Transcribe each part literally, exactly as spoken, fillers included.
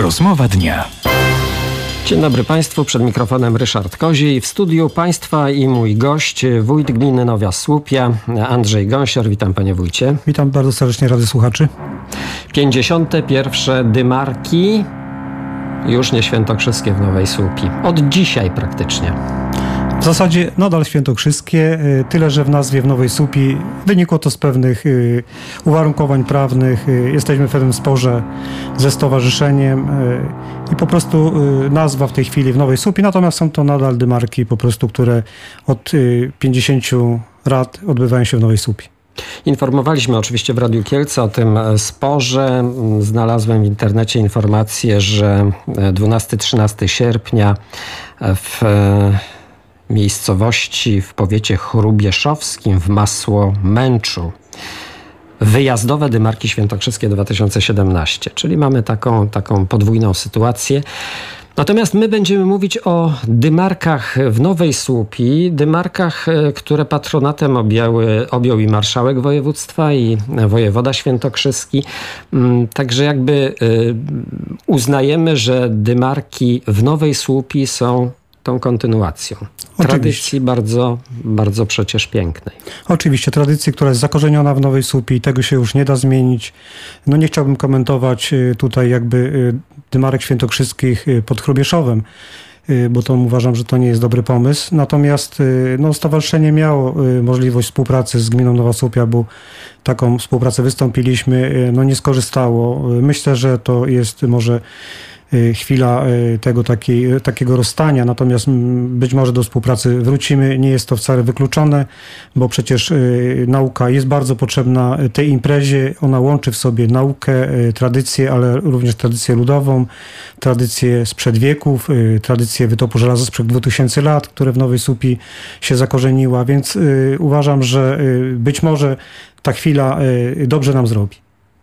Rozmowa dnia. Dzień dobry Państwu, przed mikrofonem Ryszard Koziej. W studiu Państwa i mój gość, wójt gminy Nowa Słupia, Andrzej Gąsior. Witam Panie Wójcie. Witam bardzo serdecznie Rady Słuchaczy. pięćdziesiąte pierwsze dymarki, już nie świętokrzyskie w Nowej Słupii. Od dzisiaj praktycznie. W zasadzie nadal świętokrzyskie, tyle że w nazwie w Nowej Słupii wynikło to z pewnych uwarunkowań prawnych. Jesteśmy w pewnym sporze ze stowarzyszeniem i po prostu nazwa w tej chwili w Nowej Słupii, natomiast są to nadal dymarki po prostu, które od pięćdziesięciu lat odbywają się w Nowej Słupii. Informowaliśmy oczywiście w Radiu Kielce o tym sporze. Znalazłem w internecie informację, że dwunastego trzynastego sierpnia w miejscowości w powiecie chrubieszowskim w Masło-Męczu wyjazdowe dymarki świętokrzyskie dwa tysiące siedemnaście, czyli mamy taką, taką podwójną sytuację. Natomiast my będziemy mówić o dymarkach w Nowej Słupii, dymarkach, które patronatem objęły, objął i marszałek województwa, i wojewoda świętokrzyski. Także jakby uznajemy, że dymarki w Nowej Słupii są tą kontynuacją tradycji bardzo, bardzo przecież pięknej. Oczywiście, tradycji, która jest zakorzeniona w Nowej Słupii, tego się już nie da zmienić. No nie chciałbym komentować tutaj jakby dymarek świętokrzyskich pod Chrubieszowem, bo to uważam, że to nie jest dobry pomysł. Natomiast no, stowarzyszenie miało możliwość współpracy z gminą Nowa Słupia, bo taką współpracę wystąpiliśmy, no nie skorzystało. Myślę, że to jest może chwila tego takiej, takiego rozstania, natomiast być może do współpracy wrócimy. Nie jest to wcale wykluczone, bo przecież nauka jest bardzo potrzebna tej imprezie. Ona łączy w sobie naukę, tradycję, ale również tradycję ludową, tradycję sprzed wieków, tradycję wytopu żelaza sprzed dwóch tysięcy lat, które w Nowej Słupii się zakorzeniła, więc uważam, że być może ta chwila dobrze nam zrobi.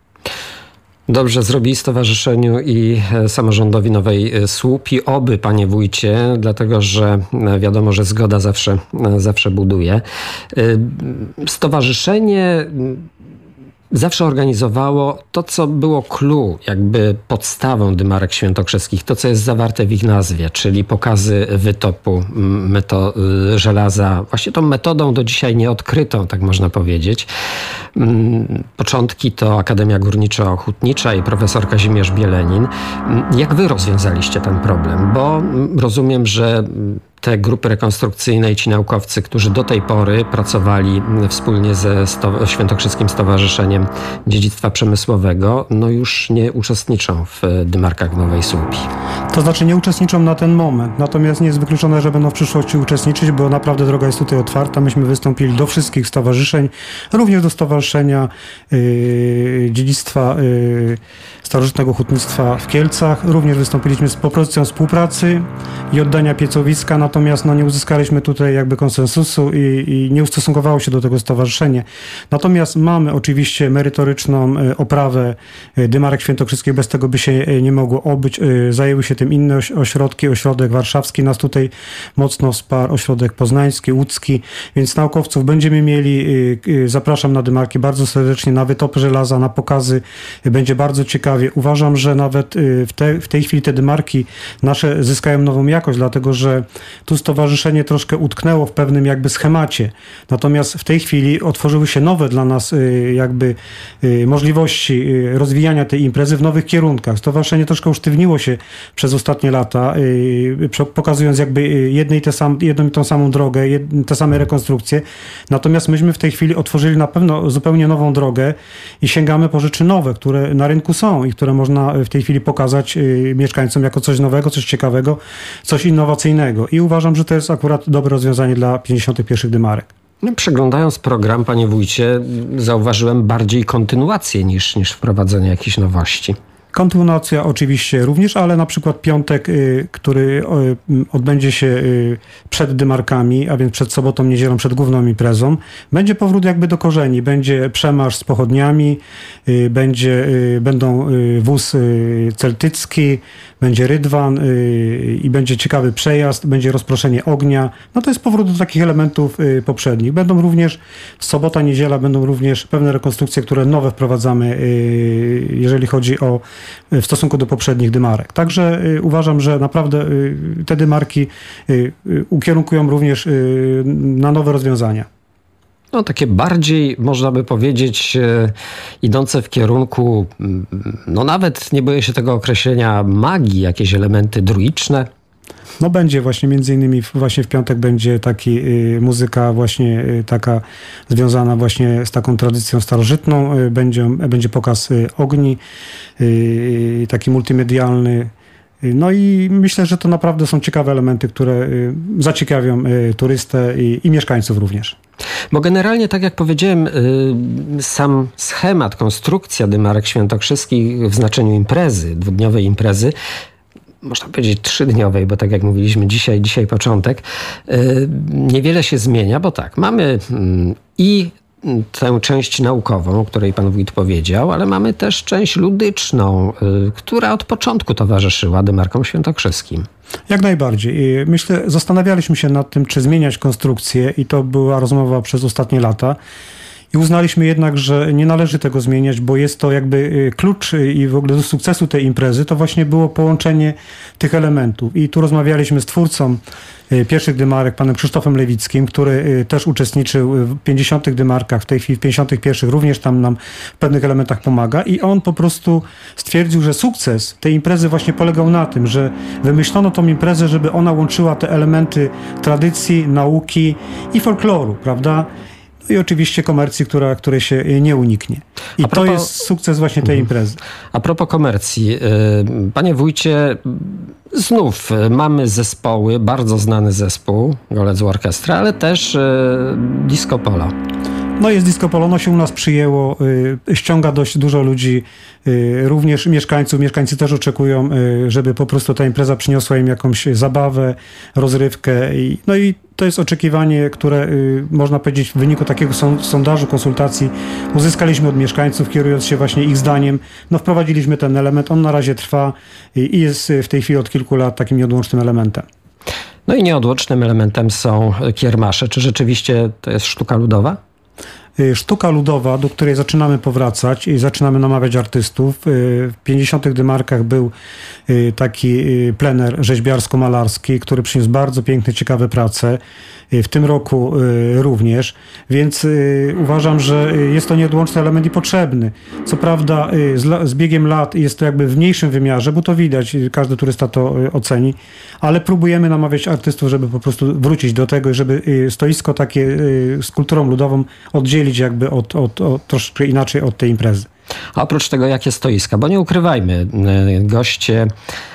Dobrze zrobi stowarzyszeniu i samorządowi Nowej Słupii. Oby, panie wójcie, dlatego że wiadomo, że zgoda zawsze, zawsze buduje. Stowarzyszenie zawsze organizowało to, co było clue, jakby podstawą dymarek świętokrzyskich, to, co jest zawarte w ich nazwie, czyli pokazy wytopu meto- żelaza, właśnie tą metodą do dzisiaj nieodkrytą, tak można powiedzieć. Początki to Akademia Górniczo-Hutnicza i profesor Kazimierz Bielenin. Jak wy rozwiązaliście ten problem? Bo rozumiem, że te grupy rekonstrukcyjne i ci naukowcy, którzy do tej pory pracowali wspólnie ze sto- Świętokrzyskim Stowarzyszeniem Dziedzictwa Przemysłowego, no już nie uczestniczą w dymarkach w Nowej Słupii. To znaczy nie uczestniczą na ten moment, natomiast nie jest wykluczone, że będą w przyszłości uczestniczyć, bo naprawdę droga jest tutaj otwarta. Myśmy wystąpili do wszystkich stowarzyszeń, również do Stowarzyszenia yy, Dziedzictwa yy, Starożytnego Hutnictwa w Kielcach. Również wystąpiliśmy z propozycją współpracy i oddania piecowiska, natomiast no, nie uzyskaliśmy tutaj jakby konsensusu i, i nie ustosunkowało się do tego stowarzyszenie. Natomiast mamy oczywiście merytoryczną oprawę dymarek świętokrzyskich, bez tego by się nie mogło obyć. Zajęły się tym inne ośrodki, ośrodek warszawski nas tutaj mocno wsparł, ośrodek poznański, łódzki, więc naukowców będziemy mieli. Zapraszam na dymarki bardzo serdecznie, na wytopy żelaza, na pokazy. Będzie bardzo ciekawie. Uważam, że nawet w, te, w tej chwili te dymarki nasze zyskają nową jakość, dlatego że tu stowarzyszenie troszkę utknęło w pewnym jakby schemacie. Natomiast w tej chwili otworzyły się nowe dla nas jakby możliwości rozwijania tej imprezy w nowych kierunkach. Stowarzyszenie troszkę usztywniło się przez ostatnie lata, pokazując jakby jednej te sam, jedną i tą samą drogę, te same rekonstrukcje. Natomiast myśmy w tej chwili otworzyli na pewno zupełnie nową drogę i sięgamy po rzeczy nowe, które na rynku są i które można w tej chwili pokazać mieszkańcom jako coś nowego, coś ciekawego, coś innowacyjnego. I uważam, że to jest akurat dobre rozwiązanie dla pięćdziesiątych pierwszych dymarek. No, przeglądając program, panie wójcie, zauważyłem bardziej kontynuację niż, niż wprowadzenie jakichś nowości. Kontynuacja oczywiście również, ale na przykład piątek, który odbędzie się przed dymarkami, a więc przed sobotą, niedzielą, przed główną imprezą, będzie powrót jakby do korzeni. Będzie przemarsz z pochodniami, będzie, będą wóz celtycki, będzie rydwan i będzie ciekawy przejazd, będzie rozproszenie ognia. No to jest powrót do takich elementów poprzednich. Będą również sobota, niedziela, będą również pewne rekonstrukcje, które nowe wprowadzamy, jeżeli chodzi o w stosunku do poprzednich dymarek. Także uważam, że naprawdę te dymarki ukierunkują również na nowe rozwiązania. No, takie bardziej, można by powiedzieć, e, idące w kierunku, no nawet nie boję się tego określenia, magii, jakieś elementy druiczne. No będzie właśnie, między innymi właśnie w piątek będzie taki y, muzyka właśnie y, taka związana właśnie z taką tradycją starożytną. Y, będzie, będzie pokaz y, ogni, y, taki multimedialny. No i myślę, że to naprawdę są ciekawe elementy, które zaciekawią turystę i, i mieszkańców również. Bo generalnie, tak jak powiedziałem, sam schemat, konstrukcja dymarek świętokrzyskich w znaczeniu imprezy, dwudniowej imprezy, można powiedzieć trzydniowej, bo tak jak mówiliśmy, dzisiaj, dzisiaj początek, niewiele się zmienia, bo tak, mamy i tę część naukową, o której pan wójt powiedział, ale mamy też część ludyczną, y, która od początku towarzyszyła dymarkom świętokrzyskim. Jak najbardziej. Myślę, zastanawialiśmy się nad tym, czy zmieniać konstrukcję i to była rozmowa przez ostatnie lata. I uznaliśmy jednak, że nie należy tego zmieniać, bo jest to jakby klucz i w ogóle do sukcesu tej imprezy to właśnie było połączenie tych elementów. I tu rozmawialiśmy z twórcą pierwszych dymarek, panem Krzysztofem Lewickim, który też uczestniczył w pięćdziesiątych dymarkach, w tej chwili w pięćdziesiątych pierwszych również tam nam w pewnych elementach pomaga i on po prostu stwierdził, że sukces tej imprezy właśnie polegał na tym, że wymyślono tą imprezę, żeby ona łączyła te elementy tradycji, nauki i folkloru, prawda? I oczywiście komercji, która, której się nie uniknie. I propos, to jest sukces właśnie tej imprezy. A propos komercji, panie wójcie, znów mamy zespoły, bardzo znany zespół, Golec Orkiestra, ale też Disco Polo. No jest Disco Polo, ono się u nas przyjęło, y, ściąga dość dużo ludzi, y, również mieszkańców. Mieszkańcy też oczekują, y, żeby po prostu ta impreza przyniosła im jakąś zabawę, rozrywkę. I, no i to jest oczekiwanie, które y, można powiedzieć w wyniku takiego son, sondażu, konsultacji uzyskaliśmy od mieszkańców, kierując się właśnie ich zdaniem. No wprowadziliśmy ten element, on na razie trwa i, i jest w tej chwili od kilku lat takim nieodłącznym elementem. No i nieodłącznym elementem są kiermasze. Czy rzeczywiście to jest sztuka ludowa? Sztuka ludowa, do której zaczynamy powracać i zaczynamy namawiać artystów. W pięćdziesiątych dymarkach był taki plener rzeźbiarsko-malarski, który przyniósł bardzo piękne, ciekawe prace. W tym roku również, więc uważam, że jest to nieodłączny element i potrzebny. Co prawda z biegiem lat jest to jakby w mniejszym wymiarze, bo to widać, każdy turysta to oceni, ale próbujemy namawiać artystów, żeby po prostu wrócić do tego i żeby stoisko takie z kulturą ludową oddzielić jakby od, od, od troszkę inaczej od tej imprezy. A oprócz tego jakie stoiska? Bo nie ukrywajmy, goście,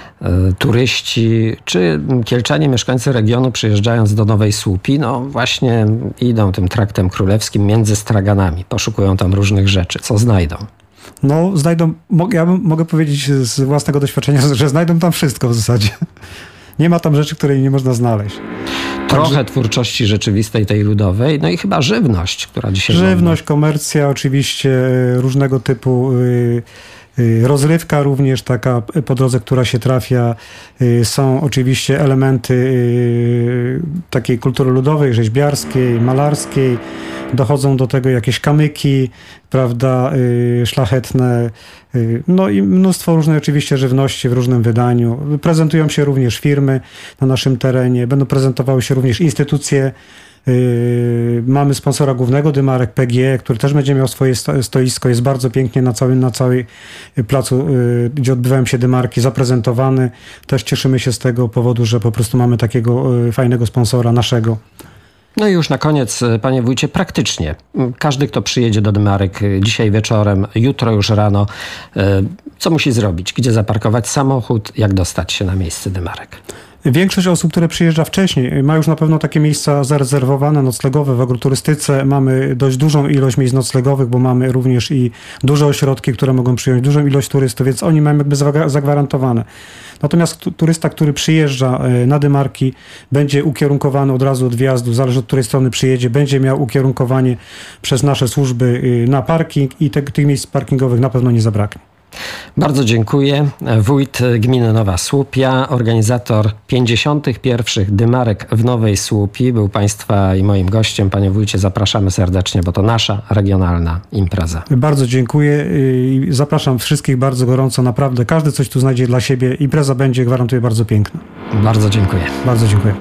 turyści czy kielczanie, mieszkańcy regionu przyjeżdżając do Nowej Słupii, no właśnie idą tym traktem królewskim między straganami, poszukują tam różnych rzeczy. Co znajdą? No znajdą, ja mogę powiedzieć z własnego doświadczenia, że znajdą tam wszystko w zasadzie. Nie ma tam rzeczy, której nie można znaleźć. Trochę Także... twórczości rzeczywistej, tej ludowej, no i chyba żywność, która dzisiaj... Żywność, komercja, oczywiście różnego typu... Yy... Rozrywka również taka po drodze, która się trafia. Są oczywiście elementy takiej kultury ludowej, rzeźbiarskiej, malarskiej. Dochodzą do tego jakieś kamyki, prawda, szlachetne. No i mnóstwo różnej oczywiście żywności w różnym wydaniu. Prezentują się również firmy na naszym terenie. Będą prezentowały się również instytucje. Yy, mamy sponsora głównego dymarek, P G E, który też będzie miał swoje stoisko. Jest bardzo pięknie na całym, na całej placu, yy, gdzie odbywają się dymarki, zaprezentowany. Też cieszymy się z tego powodu, że po prostu mamy takiego yy, fajnego sponsora naszego. No i już na koniec, panie wójcie, praktycznie. Każdy, kto przyjedzie do dymarek dzisiaj wieczorem, jutro już rano, yy, co musi zrobić? Gdzie zaparkować samochód? Jak dostać się na miejsce dymarek? Większość osób, które przyjeżdża wcześniej, ma już na pewno takie miejsca zarezerwowane, noclegowe. W agroturystyce mamy dość dużą ilość miejsc noclegowych, bo mamy również i duże ośrodki, które mogą przyjąć dużą ilość turystów, więc oni mają jakby zagwarantowane. Natomiast turysta, który przyjeżdża na dymarki, będzie ukierunkowany od razu od wjazdu, zależy od której strony przyjedzie, będzie miał ukierunkowanie przez nasze służby na parking i te, tych miejsc parkingowych na pewno nie zabraknie. Bardzo dziękuję. Wójt gminy Nowa Słupia, organizator pięćdziesiątych pierwszych Dymarek w Nowej Słupii był Państwa i moim gościem. Panie wójcie, zapraszamy serdecznie, bo to nasza regionalna impreza. Bardzo dziękuję i zapraszam wszystkich bardzo gorąco. Naprawdę każdy coś tu znajdzie dla siebie. Impreza będzie, gwarantuję, bardzo piękna. Bardzo dziękuję. Bardzo dziękuję.